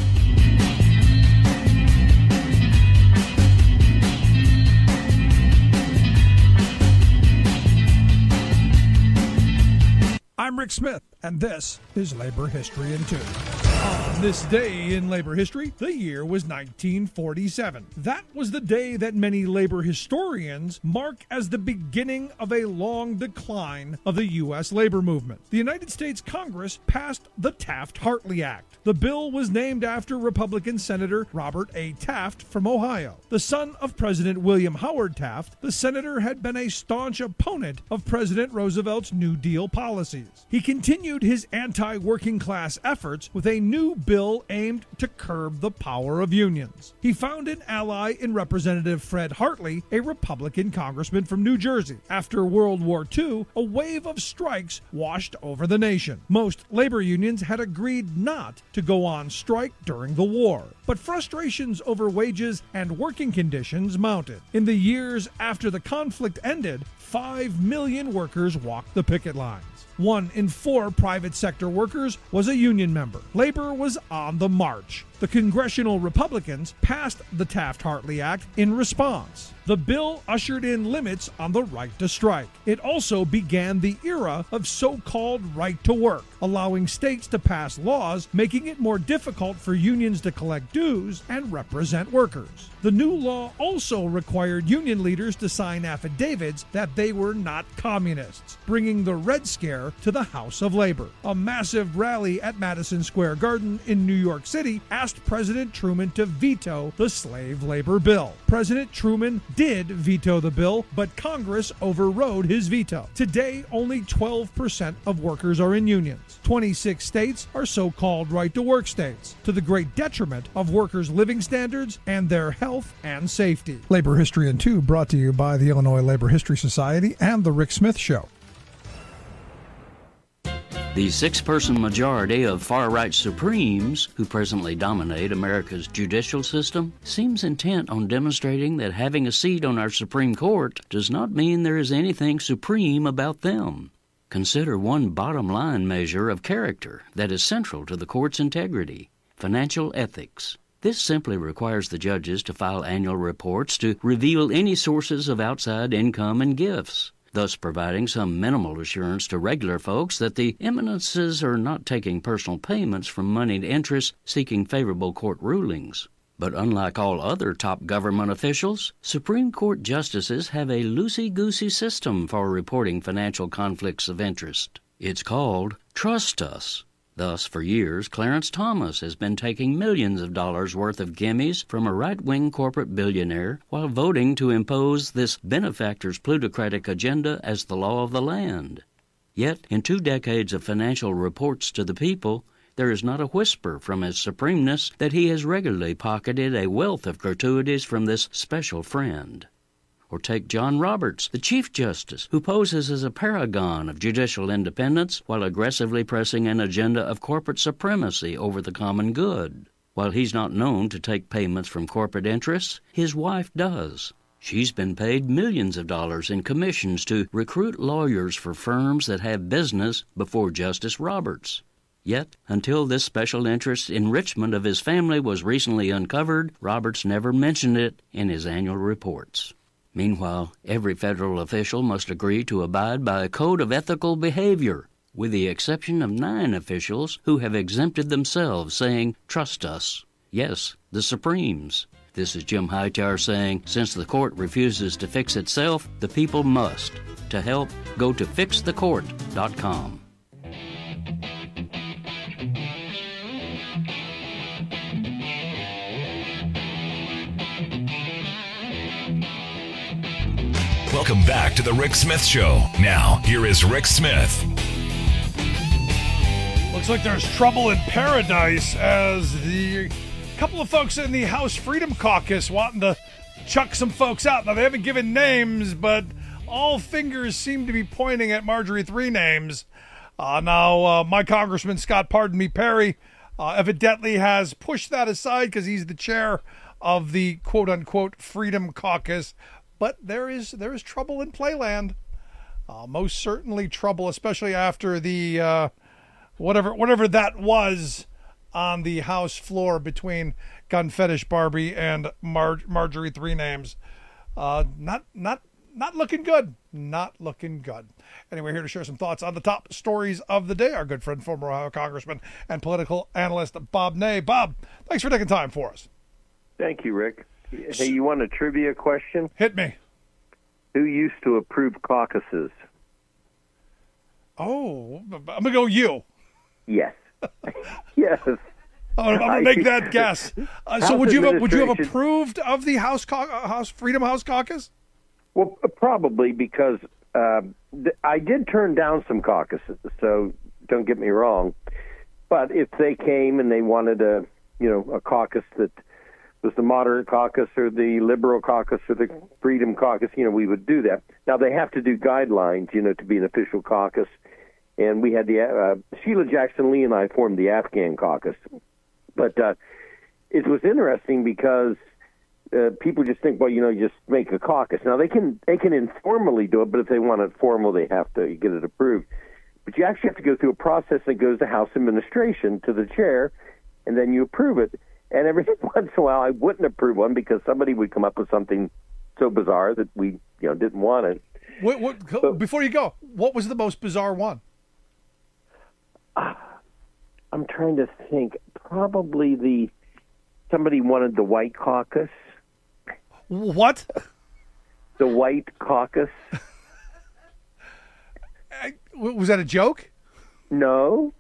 I'm Rick Smith, and this is Labor History in Two. On this day in labor history, the year was nineteen forty-seven. That was the day that many labor historians mark as the beginning of a long decline of the U S labor movement. The United States Congress passed the Taft-Hartley Act. The bill was named after Republican Senator Robert A. Taft from Ohio. The son of President William Howard Taft, the senator had been a staunch opponent of President Roosevelt's New Deal policies. He continued his anti-working class efforts with a new bill aimed to curb the power of unions. He found an ally in Representative Fred Hartley, a Republican congressman from New Jersey. After World War Two, a wave of strikes washed over the nation. Most labor unions had agreed not to go on strike during the war, but frustrations over wages and working conditions mounted. In the years after the conflict ended, five million workers walked the picket lines. One in four private sector workers was a union member. Labor was on the march. The congressional Republicans passed the Taft-Hartley Act in response. The bill ushered in limits on the right to strike. It also began the era of so-called right to work, allowing states to pass laws making it more difficult for unions to collect dues and represent workers. The new law also required union leaders to sign affidavits that they were not communists, bringing the Red Scare to the House of Labor. A massive rally at Madison Square Garden in New York City asked President Truman to veto the slave labor bill. President Truman did veto the bill, but Congress overrode his veto. Today, only twelve percent of workers are in unions. twenty-six states are so-called right-to-work states, to the great detriment of workers' living standards and their health and safety. Labor History in Two brought to you by the Illinois Labor History Society and The Rick Smith Show. The six-person majority of far-right Supremes, who presently dominate America's judicial system, seems intent on demonstrating that having a seat on our Supreme Court does not mean there is anything supreme about them. Consider one bottom-line measure of character that is central to the court's integrity: financial ethics. This simply requires the judges to file annual reports to reveal any sources of outside income and gifts, thus providing some minimal assurance to regular folks that the eminences are not taking personal payments from moneyed interests seeking favorable court rulings. But unlike all other top government officials, Supreme Court justices have a loosey-goosey system for reporting financial conflicts of interest. It's called Trust Us. Thus, for years, Clarence Thomas has been taking millions of dollars worth of gimmies from a right-wing corporate billionaire while voting to impose this benefactor's plutocratic agenda as the law of the land. Yet, in two decades of financial reports to the people, there is not a whisper from His Supremeness that he has regularly pocketed a wealth of gratuities from this special friend. Or take John Roberts, the Chief Justice, who poses as a paragon of judicial independence while aggressively pressing an agenda of corporate supremacy over the common good. While he's not known to take payments from corporate interests, his wife does. She's been paid millions of dollars in commissions to recruit lawyers for firms that have business before Justice Roberts. Yet, until this special interest enrichment of his family was recently uncovered, Roberts never mentioned it in his annual reports. Meanwhile, every federal official must agree to abide by a code of ethical behavior, with the exception of nine officials who have exempted themselves, saying, "Trust us." Yes, the Supremes. This is Jim Hightower saying, since the court refuses to fix itself, the people must. To help, go to fix the court dot com. Welcome back to the Rick Smith Show. Now, here is Rick Smith. Looks like there's trouble in paradise as the couple of folks in the House Freedom Caucus wanting to chuck some folks out. Now, they haven't given names, but all fingers seem to be pointing at Marjorie Three Names. Uh, now, uh, my Congressman Scott Pardon Me Perry uh, evidently has pushed that aside because he's the chair of the quote-unquote Freedom Caucus. But there is there is trouble in Playland. Uh, most certainly trouble, especially after the uh, whatever whatever that was on the House floor between Gun Fetish Barbie and Mar- Marjorie Three Names. Uh, not not not looking good. Not looking good. Anyway, here to share some thoughts on the top stories of the day, our good friend, former Ohio Congressman and political analyst Bob Ney. Bob, thanks for taking time for us. Thank you, Rick. Hey, you want a trivia question? Hit me. Who used to approve caucuses? Oh, I'm going to go you. Yes. Yes. I'm going to make that guess. Uh, so would you have, would you have approved of the House Cau- House Freedom House Caucus? Well, probably because uh, th- I did turn down some caucuses, so don't get me wrong. But if they came and they wanted a, you know, a caucus that was the moderate caucus or the liberal caucus or the freedom caucus, you know, we would do that. Now, they have to do guidelines, you know, to be an official caucus. And we had the, uh, Sheila Jackson Lee and I formed the Afghan caucus. But uh, it was interesting because uh, people just think, well, you know, just make a caucus. Now, they can they can informally do it, but if they want it formal, they have to get it approved. But you actually have to go through a process that goes to House administration, to the chair, and then you approve it. And every once in a while, I wouldn't approve one because somebody would come up with something so bizarre that we, you know, didn't want it. What, what, so, before you go, what was the most bizarre one? Uh, I'm trying to think. Probably the somebody wanted the White Caucus. What? The White Caucus. I, was that a joke? No.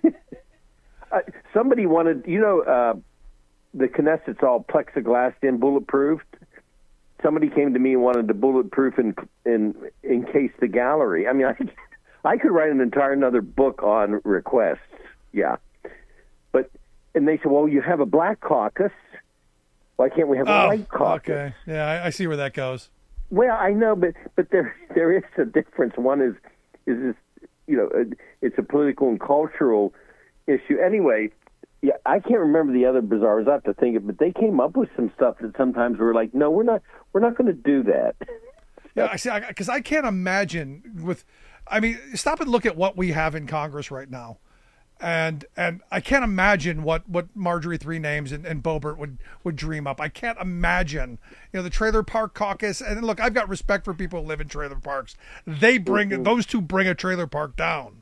uh, somebody wanted, you know, uh, the Knesset's all plexiglass in, bulletproof. Somebody came to me and wanted to bulletproof in in encase the gallery. I mean, I could, I could write an entire another book on requests. Yeah, but and they said, well, you have a black caucus. Why can't we have a oh, white caucus? Okay, yeah, I, I see where that goes. Well, I know, but but there there is a difference. One is is this, you know, it's a political and cultural issue. Anyway. Yeah, I can't remember the other bizarres. I have to think of, but they came up with some stuff that sometimes we're like, no, we're not, we're not going to do that. Yeah, I see, because I, I can't imagine with, I mean, stop and look at what we have in Congress right now, and and I can't imagine what, what Marjorie Three Names and, and Boebert would would dream up. I can't imagine, you know, the Trailer Park Caucus. And look, I've got respect for people who live in trailer parks. They bring mm-hmm. those two bring a trailer park down.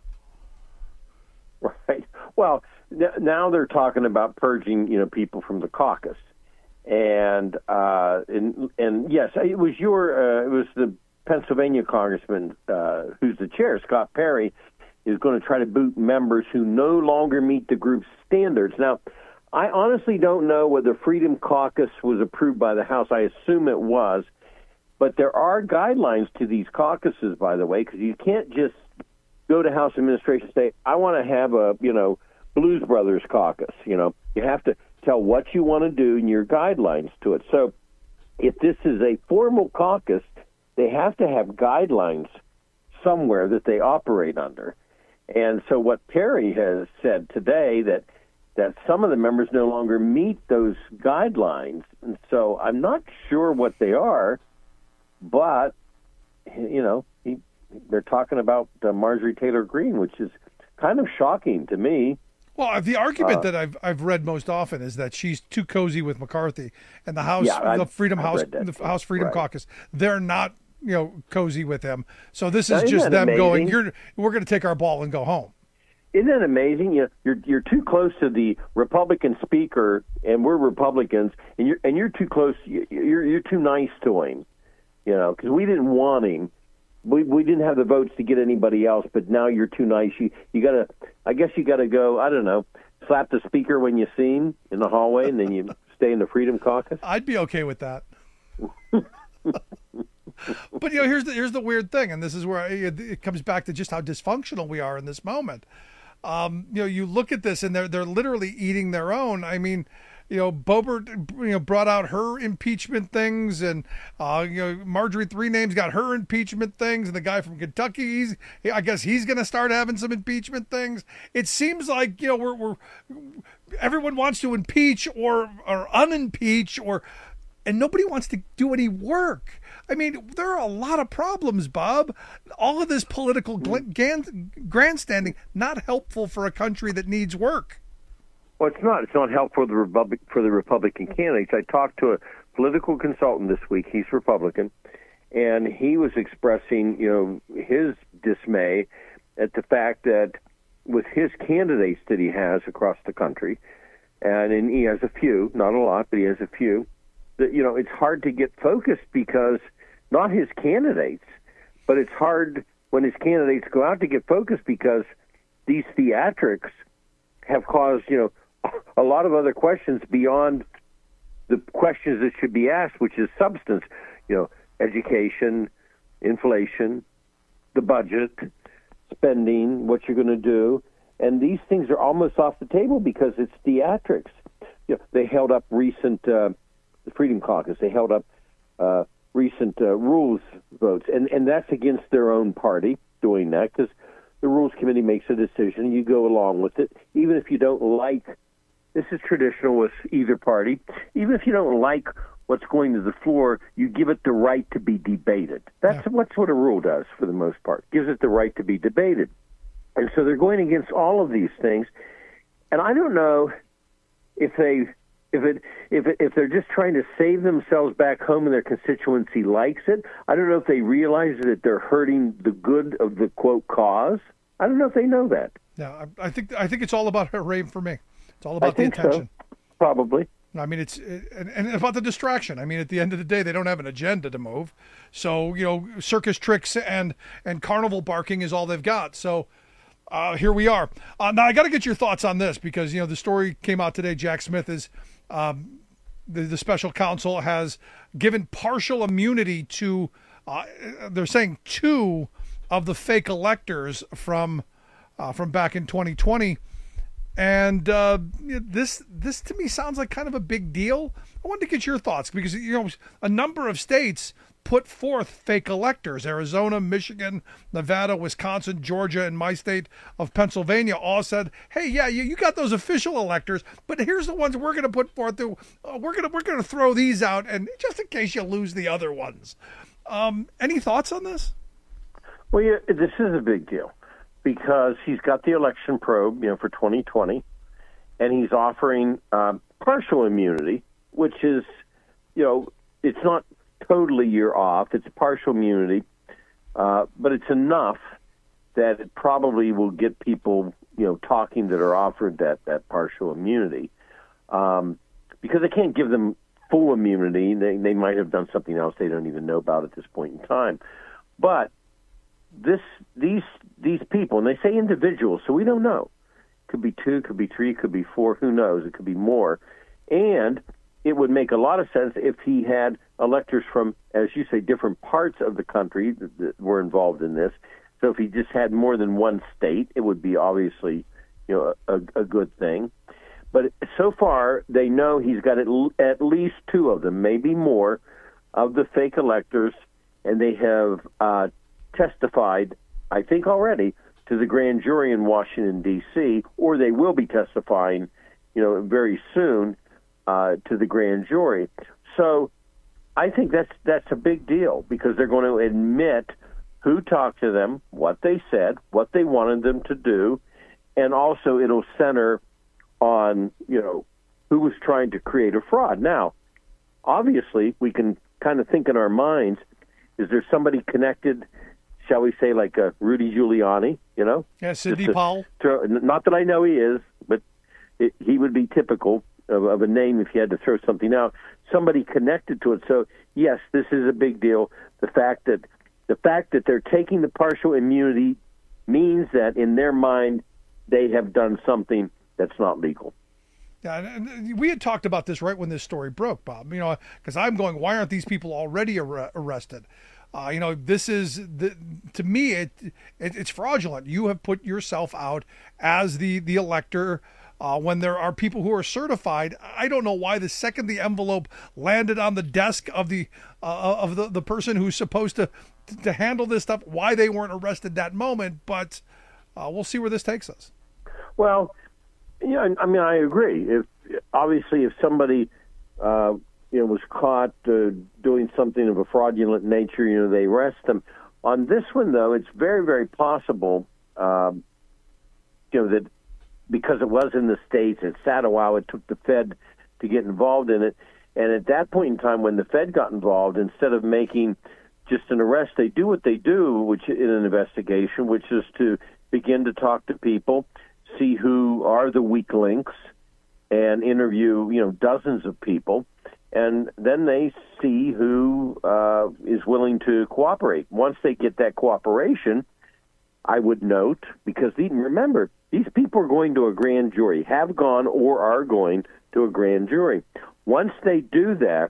Right. Well. Now they're talking about purging, you know, people from the caucus, and uh, and, and yes, it was your uh, it was the Pennsylvania congressman uh, who's the chair, Scott Perry, is going to try to boot members who no longer meet the group's standards. Now, I honestly don't know whether Freedom Caucus was approved by the House. I assume it was, but there are guidelines to these caucuses, by the way, because you can't just go to House administration and say, I want to have a, you know, Blues Brothers caucus. You know, you have to tell what you want to do and your guidelines to it. So if this is a formal caucus, they have to have guidelines somewhere that they operate under. And so what Perry has said today, that that some of the members no longer meet those guidelines. And so I'm not sure what they are, but, you know, he, they're talking about uh, Marjorie Taylor Greene, which is kind of shocking to me. Well, the argument uh, that I've I've read most often is that she's too cozy with McCarthy, and the House, yeah, the Freedom I've House, the House Freedom right. Caucus, they're not, you know, cozy with him. So this is now, just them amazing? going, You're we're going to take our ball and go home. Isn't that amazing? You know, you're you're too close to the Republican speaker, and we're Republicans, and you're and you're too close. You're you're too nice to him, you know, because we didn't want him. We we didn't have the votes to get anybody else, but now you're too nice. You you gotta. I guess you gotta go. I don't know. Slap the speaker when you see him in the hallway, and then you stay in the Freedom Caucus. I'd be okay with that. But, you know, here's the, here's the weird thing, and this is where it, it comes back to just how dysfunctional we are in this moment. Um, you know, you look at this, and they're they're literally eating their own. I mean, you know, Boebert, you know, brought out her impeachment things, and uh, you know, Marjorie Three Names got her impeachment things, and the guy from Kentucky, he's, I guess he's going to start having some impeachment things. It seems like, you know, we're we're everyone wants to impeach or or unimpeach, or and nobody wants to do any work. I mean, there are a lot of problems, Bob. All of this political gl- gan- grandstanding, not helpful for a country that needs work. Well, it's not. It's not helpful for the Republic, for the Republican candidates. I talked to a political consultant this week. He's Republican, and he was expressing, you know, his dismay at the fact that with his candidates that he has across the country, and, and he has a few, not a lot, but he has a few, that, you know, it's hard to get focused because not his candidates, but it's hard when his candidates go out to get focused because these theatrics have caused, you know, a lot of other questions beyond the questions that should be asked, which is substance, you know, education, inflation, the budget, spending, what you're going to do. And these things are almost off the table because it's theatrics. You know, they held up recent, uh, the Freedom Caucus, they held up uh, recent uh, rules votes. And, and that's against their own party doing that because the Rules Committee makes a decision. You go along with it, even if you don't like. This is traditional with either party. Even if you don't like what's going to the floor, you give it the right to be debated. That's yeah. That's what a rule does for the most part. It gives it the right to be debated. And so they're going against all of these things. And I don't know if they if it if it, if they're just trying to save themselves back home and their constituency likes it. I don't know if they realize that they're hurting the good of the quote cause. I don't know if they know that. Yeah, I, I think I think it's all about hooray for me. It's all about I think the attention. So. Probably. I mean, it's and, and about the distraction. I mean, at the end of the day, they don't have an agenda to move. So, you know, circus tricks and and carnival barking is all they've got. So uh, here we are. Uh, now, I got to get your thoughts on this because, you know, the story came out today. Jack Smith is um, the, the special counsel has given partial immunity to, uh, they're saying two of the fake electors from uh, from back in twenty twenty. And uh, this this to me sounds like kind of a big deal. I wanted to get your thoughts because, you know, a number of states put forth fake electors. Arizona, Michigan, Nevada, Wisconsin, Georgia, and my state of Pennsylvania all said, "Hey, yeah, you, you got those official electors, but here's the ones we're going to put forth. To, uh, we're going to we're going to throw these out, and just in case you lose the other ones." Um, any thoughts on this? Well, yeah, this is a big deal. Because he's got the election probe, you know, for twenty twenty, and he's offering uh, partial immunity, which is, you know, it's not totally you're off. It's partial immunity, uh, but it's enough that it probably will get people, you know, talking that are offered that, that partial immunity. Um, because they can't give them full immunity. They, they might have done something else they don't even know about at this point in time. But This, these, these people, and they say individuals, so we don't know. Could be two, could be three, could be four. Who knows? It could be more. And it would make a lot of sense if he had electors from, as you say, different parts of the country that, that were involved in this. So if he just had more than one state, it would be obviously, you know, a, a good thing. But so far, they know he's got at, at least two of them, maybe more, of the fake electors, and they have uh, testified, I think already, to the grand jury in Washington, D C, or they will be testifying, you know, very soon uh, to the grand jury. So I think that's that's a big deal because they're going to admit who talked to them, what they said, what they wanted them to do, and also it'll center on, you know, who was trying to create a fraud. Now, obviously, we can kind of think in our minds, is there somebody connected, shall we say, like uh, Rudy Giuliani, you know? Yeah, Sidney Powell. Throw, not that I know he is, but it, he would be typical of, of a name if you had to throw something out. Somebody connected to it. So, yes, this is a big deal. The fact that the fact that they're taking the partial immunity means that in their mind they have done something that's not legal. Yeah, and we had talked about this right when this story broke, Bob. You know, because I'm going, why aren't these people already ar- arrested? Uh, you know, this is, the, to me, it, it it's fraudulent. You have put yourself out as the, the elector uh, when there are people who are certified. I don't know why the second the envelope landed on the desk of the uh, of the, the person who's supposed to, to handle this stuff, why they weren't arrested that moment. But uh, we'll see where this takes us. Well, yeah, I mean, I agree. If obviously, if somebody uh, you know was caught uh, doing something of a fraudulent nature, you know, they arrest them. On this one, though, it's very, very possible, um, you know, that because it was in the States, it sat a while. It took the Fed to get involved in it, and at that point in time, when the Fed got involved, instead of making just an arrest, they do what they do, which in an investigation, which is to begin to talk to people, see who are the weak links, and interview, you know, dozens of people, and then they see who uh, is willing to cooperate. Once they get that cooperation, I would note, because even remember, these people are going to a grand jury, have gone or are going to a grand jury. Once they do that,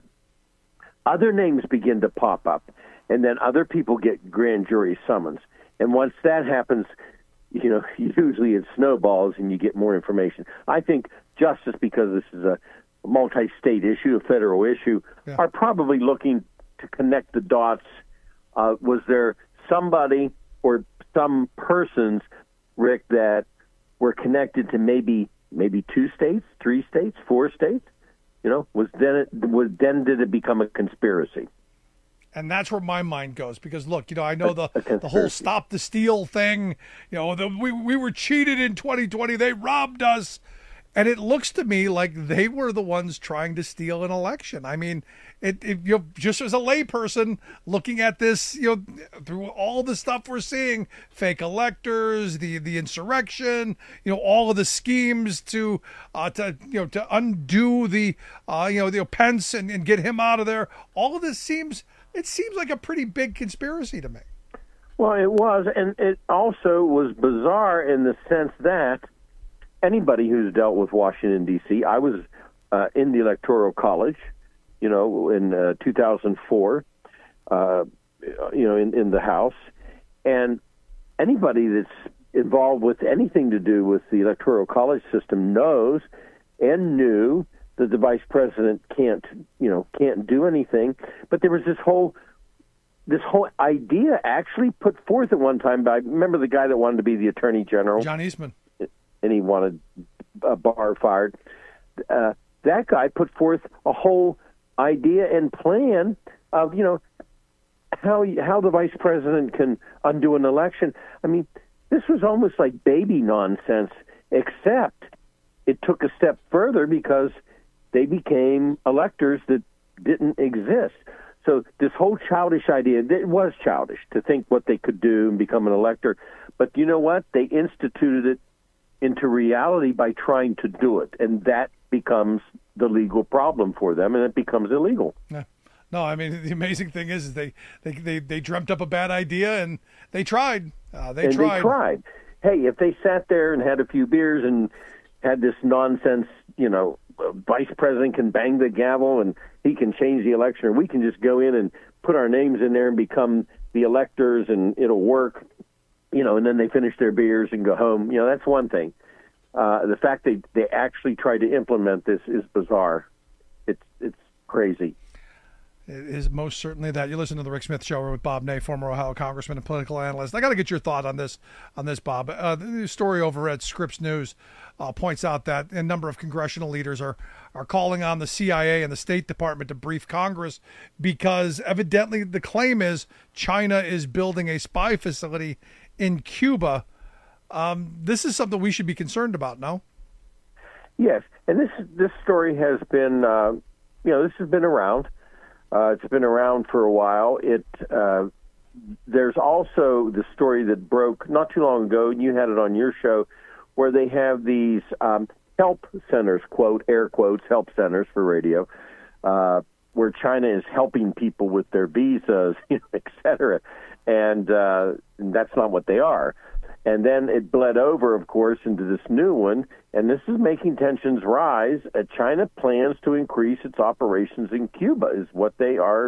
other names begin to pop up, and then other people get grand jury summons. And once that happens, you know, usually it snowballs and you get more information. I think justice, because this is a multi-state issue, a federal issue, yeah. are probably looking to connect the dots. Uh, was there somebody or some persons, Rick, that were connected to maybe maybe two states, three states, four states? You know, was then it, was then did it become a conspiracy? And that's where my mind goes, because look, you know, I know the the whole stop the steal thing. You know, the, we we were cheated in twenty twenty. They robbed us, and it looks to me like they were the ones trying to steal an election. I mean, it, it you know, just as a layperson looking at this, you know, through all the stuff we're seeing, fake electors, the the insurrection, you know, all of the schemes to uh, to you know to undo the uh, you know the Pence and, and get him out of there. All of this seems. It seems like a pretty big conspiracy to me. Well, it was, and it also was bizarre in the sense that anybody who's dealt with Washington, D C, I was uh, in the Electoral College, you know, in uh, two thousand four, uh, you know, in, in the House, and anybody that's involved with anything to do with the Electoral College system knows and knew that the vice president can't, you know, can't do anything. But there was this whole, this whole idea actually put forth at one time by, remember the guy that wanted to be the attorney general? John Eastman. And he wanted a bar fired. Uh, that guy put forth a whole idea and plan of, you know, how how the vice president can undo an election. I mean, this was almost like baby nonsense, except it took a step further because they became electors that didn't exist. So this whole childish idea, it was childish to think what they could do and become an elector. But you know what? They instituted it into reality by trying to do it. And that becomes the legal problem for them, and it becomes illegal. Yeah. No, I mean, the amazing thing is, is they, they, they, they dreamt up a bad idea, and they tried. Uh, they and tried. they tried. Hey, if they sat there and had a few beers and had this nonsense, you know, vice president can bang the gavel and he can change the election, or we can just go in and put our names in there and become the electors and it'll work, you know, and then they finish their beers and go home. You know, that's one thing. Uh, the fact they, they actually tried to implement this is bizarre. It's, it's crazy. It is most certainly that. You listen to the Rick Smith Show with Bob Ney, former Ohio congressman and political analyst. I got to get your thought on this, on this, Bob. Uh, the story over at Scripps News uh, points out that a number of congressional leaders are are calling on the C I A and the State Department to brief Congress because evidently the claim is China is building a spy facility in Cuba. Um, this is something we should be concerned about, no? Yes, and this this story has been, uh, you know, this has been around. Uh, it's been around for a while. It uh, there's also the story that broke not too long ago, and you had it on your show, where they have these um, help centers, quote, air quotes, help centers for radio, uh, where China is helping people with their visas, you know, et cetera. And uh, that's not what they are. And then it bled over, of course, into this new one, and this is making tensions rise. Uh, China plans to increase its operations in Cuba, is what they are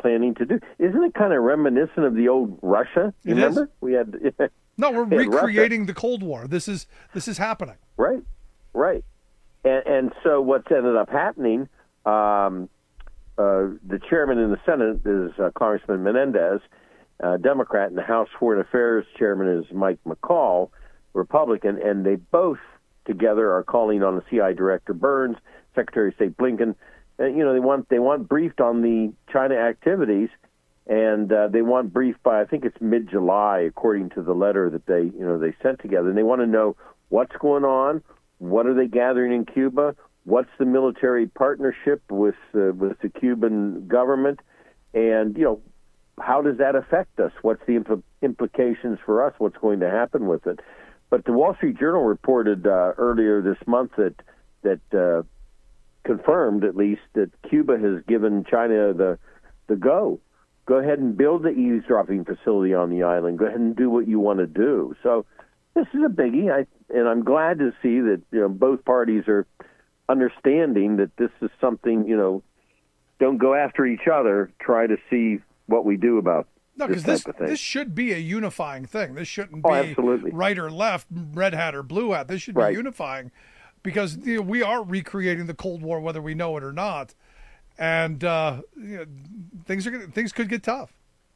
planning to do. Isn't it kind of reminiscent of the old Russia? You It remember? is. We had No, we're we had Russia. recreating the Cold War. This is this is happening. Right, right. And, and so what's ended up happening, um, uh, the chairman in the Senate is uh, Congressman Menendez, uh, Democrat, and the House Foreign Affairs chairman is Mike McCall, Republican, and they both together are calling on the C I A Director Burns, Secretary of State Blinken. And, you know, they want they want briefed on the China activities, and uh, they want briefed by, I think it's mid-July, according to the letter that they, you know, they sent together. And they want to know what's going on, what are they gathering in Cuba, what's the military partnership with uh, with the Cuban government, and, you know, how does that affect us? What's the impl- implications for us? What's going to happen with it? But the Wall Street Journal reported uh, earlier this month that that uh, confirmed, at least, that Cuba has given China the the go. Go ahead and build the eavesdropping facility on the island. Go ahead and do what you want to do. So this is a biggie, I, and I'm glad to see that, you know, both parties are understanding that this is something, you know, don't go after each other. Try to see what we do about No, this because type this of thing. this should be a unifying thing. This shouldn't Oh, be absolutely. right or left, red hat or blue hat. This should be Right. unifying, because you know, we are recreating the Cold War, whether we know it or not, and uh, you know, things are gonna, things could get tough.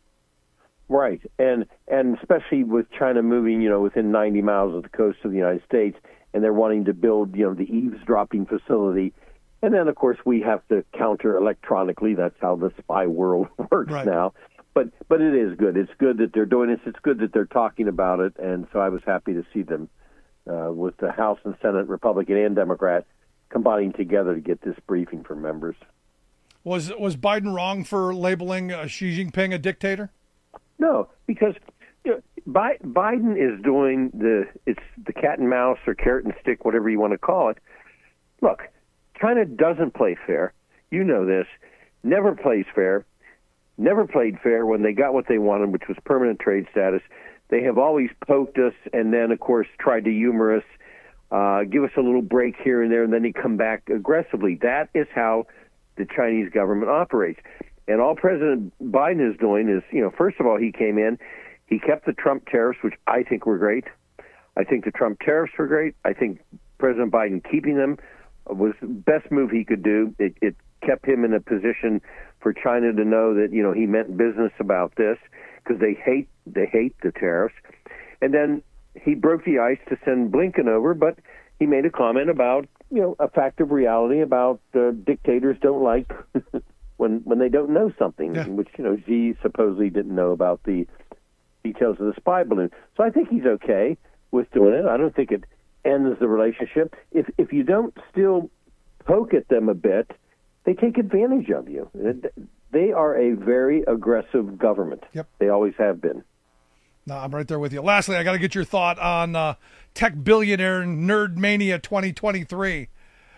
Right, and and especially with China moving, you know, within ninety miles of the coast of the United States, and they're wanting to build, you know, the eavesdropping facility, and then of course we have to counter electronically. That's how the spy world works Right. now. But but it is good. It's good that they're doing this. It's good that they're talking about it, and so I was happy to see them uh, with the House and Senate, Republican and Democrat, combining together to get this briefing for members. Was was Biden wrong for labeling uh, Xi Jinping a dictator? No, because you know, Bi- Biden is doing the it's the cat and mouse or carrot and stick, whatever you want to call it. Look, China doesn't play fair. You know this. Never plays fair. Never played fair when they got what they wanted, which was permanent trade status. They have always poked us and then, of course, tried to humor us, uh, give us a little break here and there, and then they come back aggressively. That is how the Chinese government operates. And all President Biden is doing is, you know, first of all, he came in, he kept the Trump tariffs, which I think were great. I think the Trump tariffs were great. I think President Biden keeping them was the best move he could do. It, it kept him in a position for China to know that, you know, he meant business about this, because they hate they hate the tariffs. And then he broke the ice to send Blinken over, but he made a comment about, you know, a fact of reality about uh, dictators don't like when when they don't know something, Yeah. which, you know, Xi supposedly didn't know about the details of the spy balloon. So I think he's okay with doing it. I don't think it ends the relationship. If if you don't still poke at them a bit, they take advantage of you. They are a very aggressive government. Yep. They always have been. No, I'm right there with you. Lastly, I got to get your thought on uh, Tech Billionaire Nerd Mania twenty twenty-three.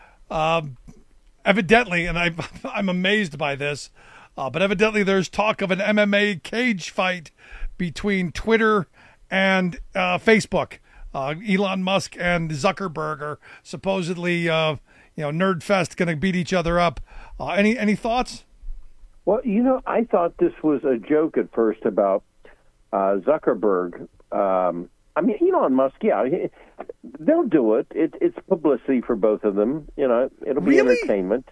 Um, evidently, and I, I'm amazed by this, uh, but evidently there's talk of an M M A cage fight between Twitter and uh, Facebook. Uh, Elon Musk and Zuckerberg are supposedly, uh, you know, Nerdfest going to beat each other up. Uh, any any thoughts? Well, you know, I thought this was a joke at first about uh, Zuckerberg. Um, I mean, Elon Musk, yeah, he, they'll do it. it. It's publicity for both of them. You know, it'll be Really? entertainment.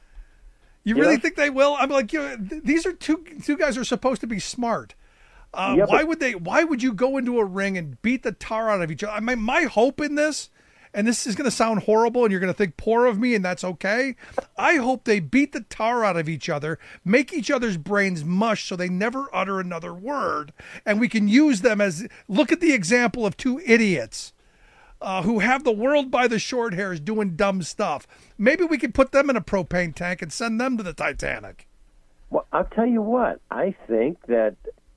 You You really know? think they will? I'm like, you know, th- these are two two guys who are supposed to be smart. Uh, Yeah, why but- would they? Why would you go into a ring and beat the tar out of each other? I mean, my hope in this, and this is going to sound horrible, and you're going to think poor of me, and that's okay. I hope they beat the tar out of each other, make each other's brains mush, so they never utter another word, and we can use them as look at the example of two idiots. Uh, who have the world by the short hairs doing dumb stuff. Maybe we could put them in a propane tank and send them to the Titanic. Well, I'll tell you what. I think that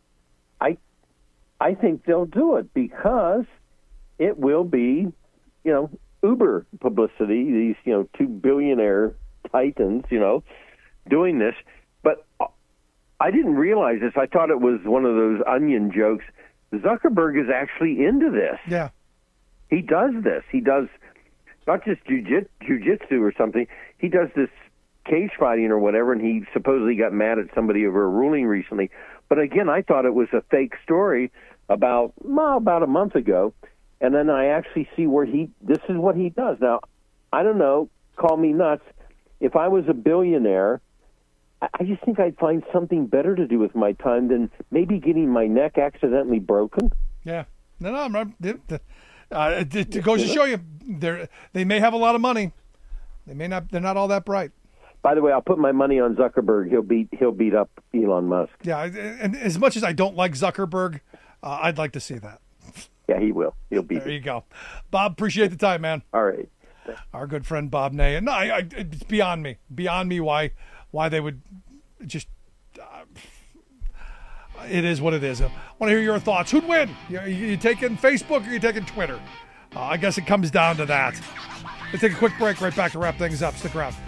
I, I think they'll do it because it will be, you know, Uber publicity. These, you know, two billionaire titans, you know, doing this. But I didn't realize this. I thought it was one of those onion jokes. Zuckerberg is actually into this. Yeah. He does this. He does not just jiu- jujitsu or something. He does this cage fighting or whatever, and he supposedly got mad at somebody over a ruling recently. But again, I thought it was a fake story about well, about a month ago, and then I actually see where he. This is what he does now. I don't know. Call me nuts. If I was a billionaire, I just think I'd find something better to do with my time than maybe getting my neck accidentally broken. Yeah. No, no, I'm, uh, it, it goes to show you, they they may have a lot of money. They may not. They're not all that bright. By the way, I'll put my money on Zuckerberg. He'll beat he'll beat up Elon Musk. Yeah, and as much as I don't like Zuckerberg, uh, I'd like to see that. Yeah, he will. He'll beat. There you go, Bob. Appreciate the time, man. All right. Our good friend Bob Ney, and no, I, I, it's beyond me, beyond me why why they would just. Uh, it is what it is. I want to hear your thoughts. Who'd win? You, you taking Facebook or you taking Twitter? Uh, I guess it comes down to that. Let's take a quick break. Right back to wrap things up. Stick around.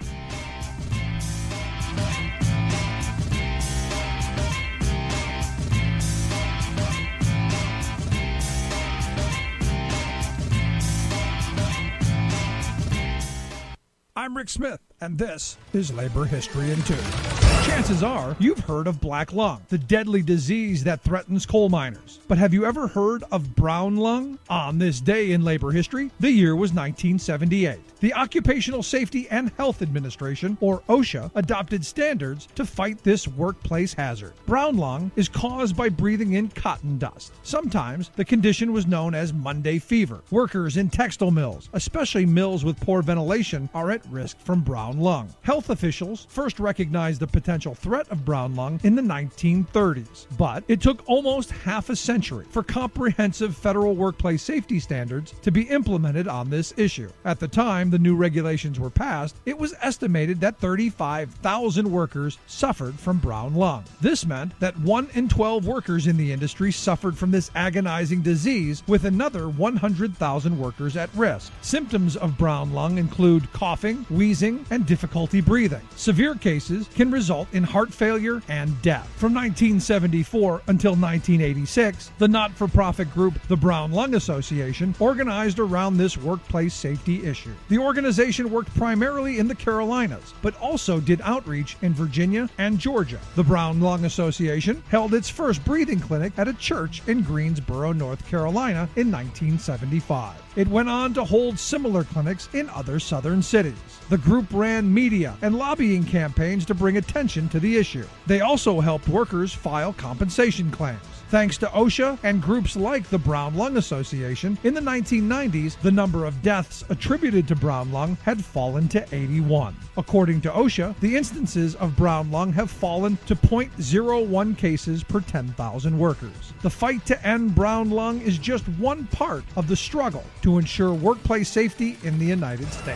I'm Rick Smith, and this is Labor History in Two. Chances are you've heard of black lung, the deadly disease that threatens coal miners. But have you ever heard of brown lung? On this day in labor history, the year was nineteen seventy-eight. The Occupational Safety and Health Administration, or OSHA, adopted standards to fight this workplace hazard. Brown lung is caused by breathing in cotton dust. Sometimes the condition was known as Monday fever. Workers in textile mills, especially mills with poor ventilation, are at risk from brown lung. Health officials first recognized the potential threat of brown lung in the nineteen thirties, but it took almost half a century for comprehensive federal workplace safety standards to be implemented on this issue. At the time the new regulations were passed, it was estimated that thirty-five thousand workers suffered from brown lung. This meant that one in twelve workers in the industry suffered from this agonizing disease, with another one hundred thousand workers at risk. Symptoms of brown lung include coughing, wheezing, and difficulty breathing. Severe cases can result in heart failure and death. From nineteen seventy-four until nineteen eighty-six, the not-for-profit group, the Brown Lung Association, organized around this workplace safety issue. The organization worked primarily in the Carolinas, but also did outreach in Virginia and Georgia. The Brown Lung Association held its first breathing clinic at a church in Greensboro, North Carolina in nineteen seventy-five. It went on to hold similar clinics in other southern cities. The group ran media and lobbying campaigns to bring attention to the issue. They also helped workers file compensation claims. Thanks to OSHA and groups like the Brown Lung Association, in the nineteen nineties, the number of deaths attributed to brown lung had fallen to eighty-one. According to OSHA, the instances of brown lung have fallen to zero point zero one cases per ten thousand workers. The fight to end brown lung is just one part of the struggle to ensure workplace safety in the United States.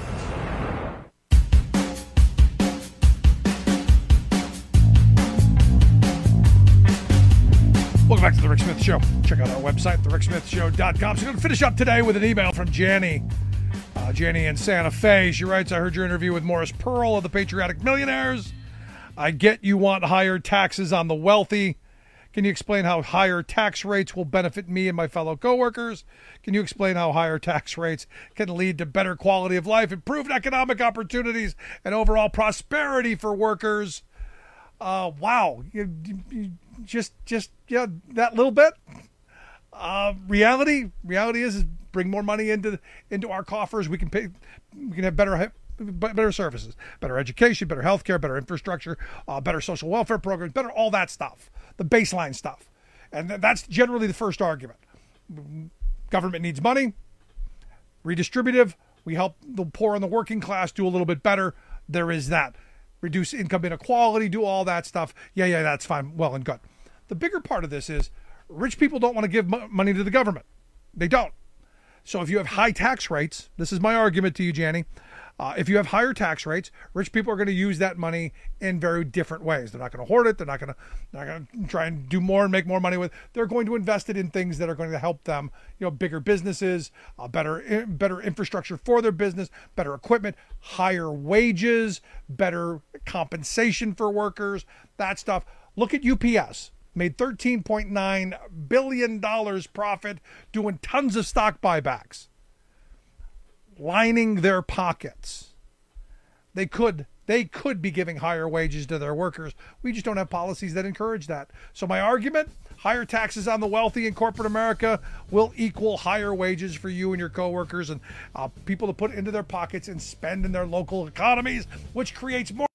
Welcome back to The Rick Smith Show. Check out our website, the rick smith show dot com. So we're going to finish up today with an email from Janny. Uh, Janny in Santa Fe. She writes, I heard your interview with Morris Pearl of the Patriotic Millionaires. I get you want higher taxes on the wealthy. Can you explain how higher tax rates will benefit me and my fellow coworkers? Can you explain how higher tax rates can lead to better quality of life, improved economic opportunities, and overall prosperity for workers? Uh, wow. You, you, just, just, yeah, that little bit. Uh, reality, reality is, is bring more money into, into our coffers. We can pay, we can have better, better services, better education, better healthcare, better infrastructure, uh, better social welfare programs, better all that stuff, the baseline stuff. And that's generally the first argument. Government needs money, redistributive. We help the poor and the working class do a little bit better. There is that. Reduce income inequality, do all that stuff. Yeah, yeah, that's fine. Well and good. The bigger part of this is rich people don't want to give mo- money to the government. They don't. So if you have high tax rates, this is my argument to you, Janny. Uh, if you have higher tax rates, rich people are going to use that money in very different ways. They're not going to hoard it. They're not going to, not going to try and do more and make more money with. They're going to invest it in things that are going to help them. You know, bigger businesses, uh, better, better infrastructure for their business, better equipment, higher wages, better compensation for workers. That stuff. Look at U P S. Made thirteen point nine billion dollars profit doing tons of stock buybacks, lining their pockets. They could they could be giving higher wages to their workers. We just don't have policies that encourage that. So my argument, higher taxes on the wealthy in corporate America will equal higher wages for you and your coworkers and uh, people to put into their pockets and spend in their local economies, which creates more